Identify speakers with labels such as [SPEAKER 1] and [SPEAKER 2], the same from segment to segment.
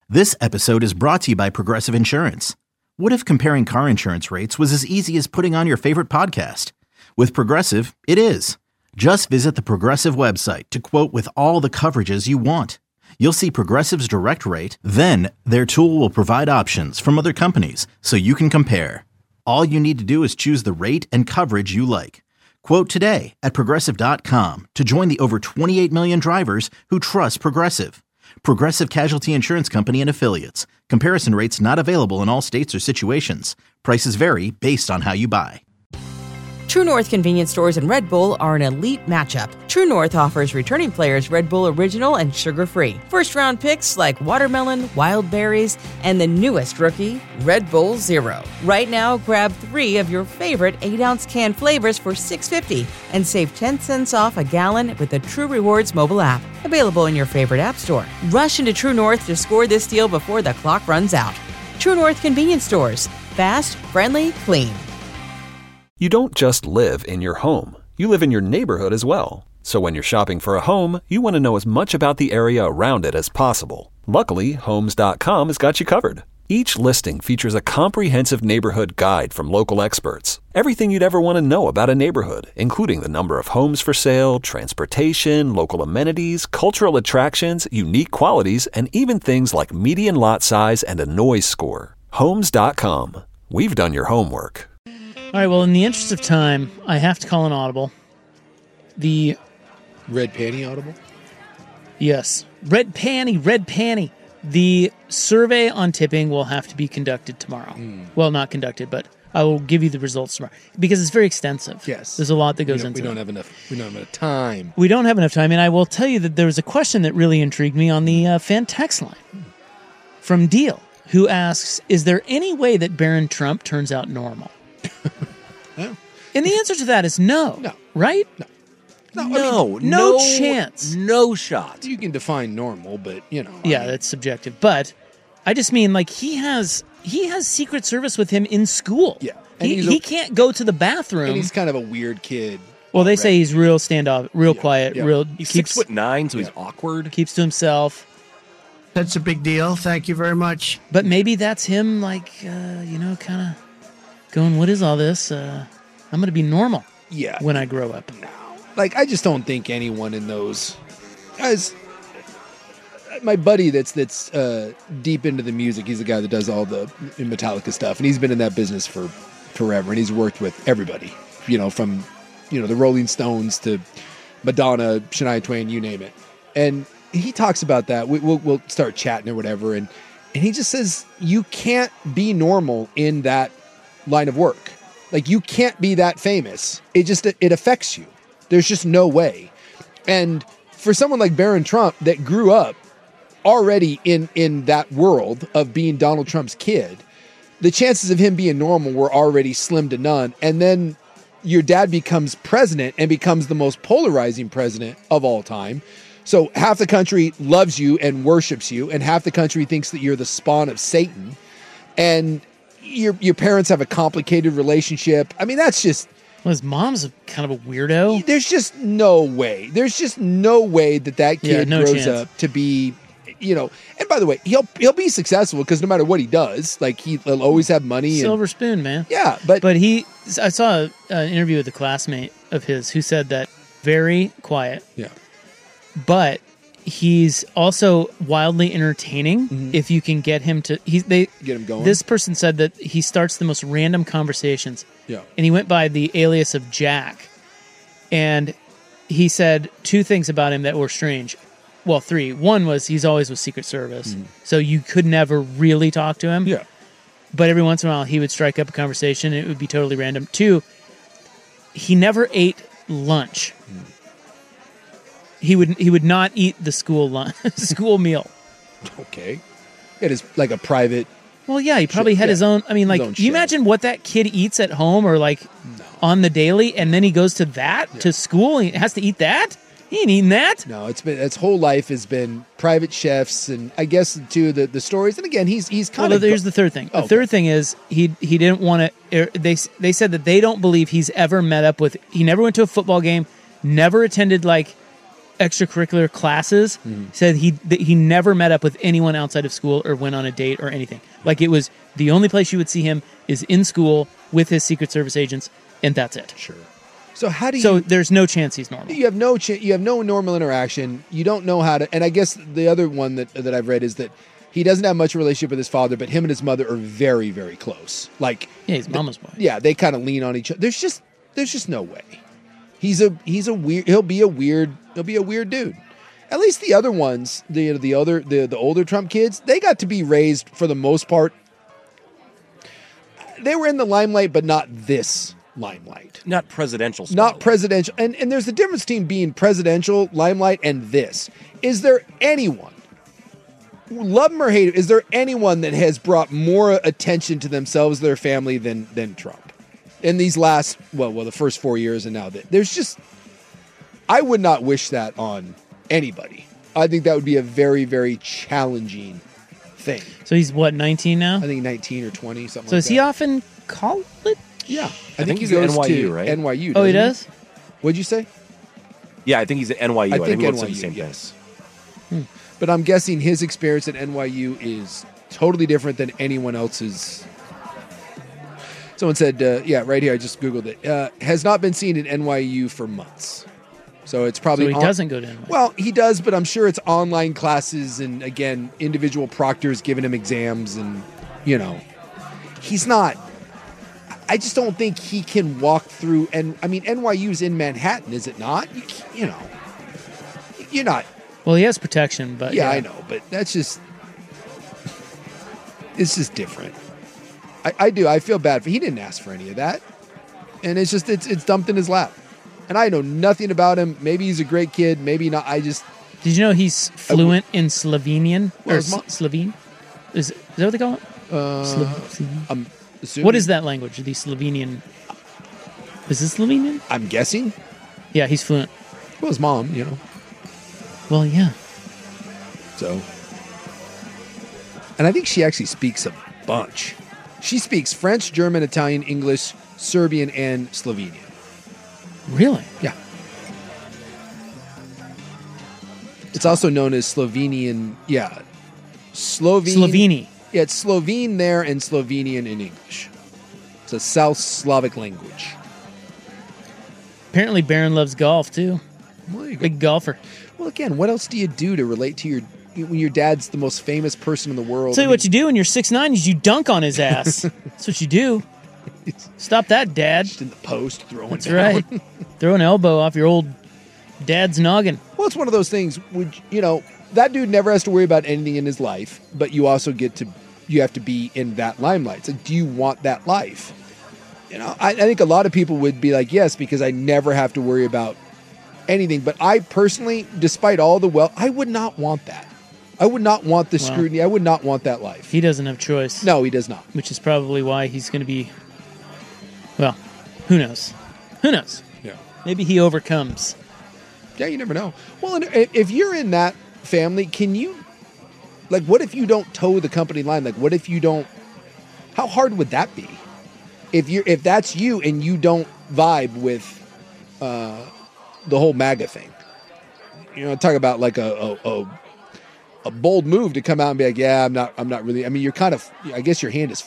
[SPEAKER 1] This episode is brought to you by Progressive Insurance. What if comparing car insurance rates was as easy as putting on your favorite podcast? With Progressive, it is. Just visit the Progressive website to quote with all the coverages you want. You'll see Progressive's direct rate, then their tool will provide options from other companies so you can compare. All you need to do is choose the rate and coverage you like. Quote today at Progressive.com to join the over 28 million drivers who trust Progressive. Progressive Casualty Insurance Company and Affiliates. Comparison rates not available in all states or situations. Prices vary based on how you buy.
[SPEAKER 2] True North convenience stores and Red Bull are an elite matchup. True North offers returning players Red Bull Original and sugar-free. First-round picks like watermelon, wild berries, and the newest rookie, Red Bull Zero. Right now, grab 3 of your favorite 8-ounce can flavors for $6.50 and save 10 cents off a gallon with the True Rewards mobile app. Available in your favorite app store. Rush into True North to score this deal before the clock runs out. True North convenience stores. Fast, friendly, clean.
[SPEAKER 3] You don't just live in your home. You live in your neighborhood as well. So when you're shopping for a home, you want to know as much about the area around it as possible. Luckily, Homes.com has got you covered. Each listing features a comprehensive neighborhood guide from local experts. Everything you'd ever want to know about a neighborhood, including the number of homes for sale, transportation, local amenities, cultural attractions, unique qualities, and even things like median lot size and a noise score. Homes.com. We've done your homework.
[SPEAKER 4] All right, well, in the interest of time, I have to call an audible. The
[SPEAKER 5] Red Panty audible?
[SPEAKER 4] Yes. Red panty. The survey on tipping will have to be conducted tomorrow. Well, not conducted, but I will give you the results tomorrow. Because it's very extensive.
[SPEAKER 5] Yes.
[SPEAKER 4] There's a lot that goes into it.
[SPEAKER 5] We don't have enough time.
[SPEAKER 4] We don't have enough time, and I will tell you that there was a question that really intrigued me on the fan text line from Deal, who asks, is there any way that Barron Trump turns out normal?
[SPEAKER 5] No.
[SPEAKER 4] And the answer to that is no.
[SPEAKER 5] No.
[SPEAKER 4] Right?
[SPEAKER 5] No.
[SPEAKER 4] No chance.
[SPEAKER 6] No shot.
[SPEAKER 5] You can define normal, but,
[SPEAKER 4] Yeah, that's subjective. But I just mean, like, he has Secret Service with him in school.
[SPEAKER 5] Yeah. And
[SPEAKER 4] He can't go to the bathroom.
[SPEAKER 5] And he's kind of a weird kid.
[SPEAKER 4] Well, they say he's real standoff, real quiet, real...
[SPEAKER 6] He's
[SPEAKER 4] keeps,
[SPEAKER 6] 6'9", so he's awkward.
[SPEAKER 4] Keeps to himself.
[SPEAKER 7] That's a big deal. Thank you very much.
[SPEAKER 4] But maybe that's him, like, kind of going, what is all this? I'm going to be normal when I grow up.
[SPEAKER 5] No. Like, I just don't think anyone in those... Guys, my buddy that's deep into the music, he's the guy that does all the Metallica stuff, and he's been in that business for forever, and he's worked with everybody, from, the Rolling Stones to Madonna, Shania Twain, you name it. And he talks about that. We'll start chatting or whatever, and he just says, you can't be normal in that line of work. Like, you can't be that famous. It affects you. There's just no way. And for someone like Barron Trump that grew up already in that world of being Donald Trump's kid, the chances of him being normal were already slim to none. And then your dad becomes president and becomes the most polarizing president of all time. So half the country loves you and worships you, and half the country thinks that you're the spawn of Satan. And your parents have a complicated relationship. I mean, that's just...
[SPEAKER 4] Well, his mom's kind of a weirdo.
[SPEAKER 5] There's just no way. There's just no way that kid grows up to be, And by the way, he'll be successful because no matter what he does, like, he'll always have money.
[SPEAKER 4] Silver spoon, man.
[SPEAKER 5] Yeah, but
[SPEAKER 4] I saw an interview with a classmate of his who said that very quiet.
[SPEAKER 5] Yeah.
[SPEAKER 4] But he's also wildly entertaining if you can get him to... get
[SPEAKER 5] him going.
[SPEAKER 4] This person said that he starts the most random conversations.
[SPEAKER 5] Yeah.
[SPEAKER 4] And he went by the alias of Jack. And he said 2 things about him that were strange. Well, 3. One was he's always with Secret Service. So you could never really talk to him.
[SPEAKER 5] Yeah.
[SPEAKER 4] But every once in a while, he would strike up a conversation. And it would be totally random. 2, he never ate lunch. He would not eat the school meal.
[SPEAKER 5] Okay. It is like a private...
[SPEAKER 4] Well, yeah, he probably had his own... I mean, like, you imagine what that kid eats at home or, like, on the daily, and then he goes to to school, and he has to eat that? He ain't eating that.
[SPEAKER 5] No, his whole life has been private chefs, and I guess, too, the stories. And again, he's kind of...
[SPEAKER 4] Well, here's the third thing. The third thing is he didn't want to... They said that they don't believe he's ever met up with... He never went to a football game, never attended, like... extracurricular classes, said that he never met up with anyone outside of school or went on a date or anything. Like, it was the only place you would see him is in school with his Secret Service agents, and that's it.
[SPEAKER 5] Sure. So how do you?
[SPEAKER 4] So there's no chance he's normal.
[SPEAKER 5] You have no you have no normal interaction. You don't know how to. And I guess the other one that I've read is that he doesn't have much relationship with his father, but him and his mother are very, very close. Like,
[SPEAKER 4] Yeah, he's mama's boy.
[SPEAKER 5] yeah, they kind of lean on each other. There's just no way. He's a weird. He'll be a weird dude. At least the other ones, the older Trump kids, they got to be raised for the most part. They were in the limelight, but not this limelight.
[SPEAKER 6] Not presidential.
[SPEAKER 5] Not presidential. And there's a difference between being presidential limelight and this. Is there anyone, love him or hate him, is there anyone that has brought more attention to themselves, their family, than Trump? In these last, the first 4 years and now, there's just, I would not wish that on anybody. I think that would be a very, very challenging thing.
[SPEAKER 4] So he's, 19 now?
[SPEAKER 5] I think 19 or 20, something like that.
[SPEAKER 4] So is he off in college?
[SPEAKER 5] Yeah.
[SPEAKER 6] I think he's
[SPEAKER 5] he
[SPEAKER 6] at
[SPEAKER 5] goes
[SPEAKER 6] NYU,
[SPEAKER 5] to
[SPEAKER 6] right?
[SPEAKER 5] NYU.
[SPEAKER 4] Oh, he
[SPEAKER 5] doesn't
[SPEAKER 4] does?
[SPEAKER 5] What'd you say?
[SPEAKER 6] Yeah, I think he's at NYU.
[SPEAKER 5] I think
[SPEAKER 6] he looks
[SPEAKER 5] NYU,
[SPEAKER 6] like the same
[SPEAKER 5] yes.
[SPEAKER 6] thing.
[SPEAKER 5] But I'm guessing his experience at NYU is totally different than anyone else's. Someone said, right here, I just Googled it. Has not been seen at NYU for months. So it's probably...
[SPEAKER 4] So he doesn't go to NYU.
[SPEAKER 5] Well, he does, but I'm sure it's online classes and, again, individual proctors giving him exams and, he's not... I just don't think he can walk through... And, I mean, NYU's in Manhattan, is it not? You're not...
[SPEAKER 4] Well, he has protection, but...
[SPEAKER 5] Yeah, I know, but that's just... It's just different. I feel bad for... He didn't ask for any of that. And it's just... It's dumped in his lap. And I know nothing about him. Maybe he's a great kid. Maybe not. I just...
[SPEAKER 4] Did you know he's fluent in Slovenian?
[SPEAKER 5] Well,
[SPEAKER 4] Or Slovene? Is that what they call it? Slovene?
[SPEAKER 5] I'm assuming...
[SPEAKER 4] What is that language? The Slovenian... Is it Slovenian?
[SPEAKER 5] I'm guessing.
[SPEAKER 4] Yeah, he's fluent.
[SPEAKER 5] Well, his mom,
[SPEAKER 4] Well, yeah.
[SPEAKER 5] So... And I think she actually speaks a bunch. She speaks French, German, Italian, English, Serbian, and Slovenian.
[SPEAKER 4] Really?
[SPEAKER 5] Yeah. It's also known as Slovenian. Yeah.
[SPEAKER 4] Slovene.
[SPEAKER 5] Yeah, it's Slovene there and Slovenian in English. It's a South Slavic language.
[SPEAKER 4] Apparently, Barron loves golf, too.
[SPEAKER 5] Well, there you go.
[SPEAKER 4] Big golfer.
[SPEAKER 5] Well, again, what else do you do to relate to when your dad's the most famous person in the world?
[SPEAKER 4] Tell you what you do when you're 6'9" is you dunk on his ass. That's what you do. Stop that, Dad.
[SPEAKER 5] Just in the post, throwing
[SPEAKER 4] That's
[SPEAKER 5] down.
[SPEAKER 4] right. Throw an elbow off your old dad's noggin.
[SPEAKER 5] Well, it's one of those things. That dude never has to worry about anything in his life, but you also you have to be in that limelight. It's like, do you want that life? I think a lot of people would be like, yes, because I never have to worry about anything. But I personally, despite all the wealth, I would not want that. I would not want the scrutiny. I would not want that life.
[SPEAKER 4] He doesn't have choice.
[SPEAKER 5] No, he does not.
[SPEAKER 4] Which is probably why he's going to be... Well, who knows? Who knows?
[SPEAKER 5] Yeah.
[SPEAKER 4] Maybe he overcomes.
[SPEAKER 5] Yeah, you never know. Well, and if you're in that family, can you... Like, what if you don't toe the company line? Like, what if you don't... How hard would that be? If that's you and you don't vibe with the whole MAGA thing. Talk about like a bold move to come out and be like, yeah, I'm not really... I mean, you're kind of... I guess your hand is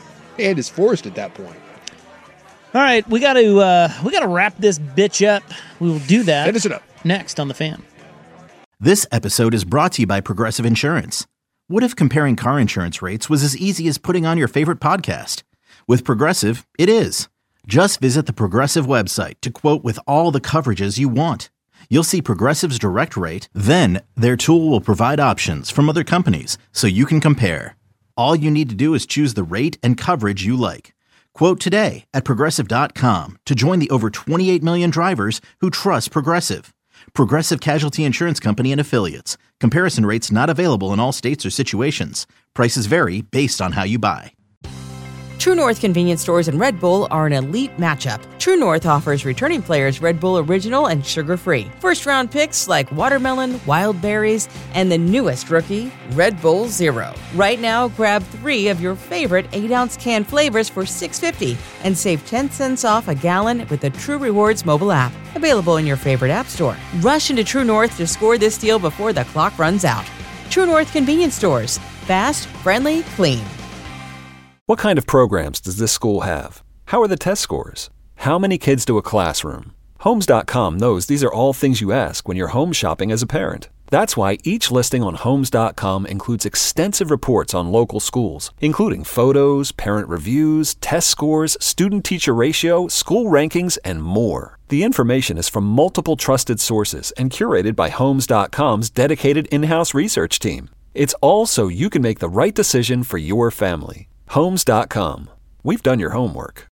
[SPEAKER 5] forced at that point.
[SPEAKER 4] All right, we got to wrap this bitch up. We will do that
[SPEAKER 5] Finish it up.
[SPEAKER 4] next on The Fan.
[SPEAKER 1] This episode is brought to you by Progressive Insurance. What if comparing car insurance rates was as easy as putting on your favorite podcast? With Progressive, it is. Just visit the Progressive website to quote with all the coverages you want. You'll see Progressive's direct rate, then their tool will provide options from other companies so you can compare. All you need to do is choose the rate and coverage you like. Quote today at Progressive.com to join the over 28 million drivers who trust Progressive. Progressive Casualty Insurance Company and Affiliates. Comparison rates not available in all states or situations. Prices vary based on how you buy.
[SPEAKER 2] True North convenience stores and Red Bull are an elite matchup. True North offers returning players Red Bull Original and sugar-free. First-round picks like watermelon, wild berries, and the newest rookie, Red Bull Zero. Right now, grab 3 of your favorite 8-ounce can flavors for $6.50 and save 10 cents off a gallon with the True Rewards mobile app. Available in your favorite app store. Rush into True North to score this deal before the clock runs out. True North Convenience Stores. Fast, friendly, clean.
[SPEAKER 3] What kind of programs does this school have? How are the test scores? How many kids do a classroom? Homes.com knows these are all things you ask when you're home shopping as a parent. That's why each listing on Homes.com includes extensive reports on local schools, including photos, parent reviews, test scores, student-teacher ratio, school rankings, and more. The information is from multiple trusted sources and curated by Homes.com's dedicated in-house research team. It's all so you can make the right decision for your family. Homes.com. We've done your homework.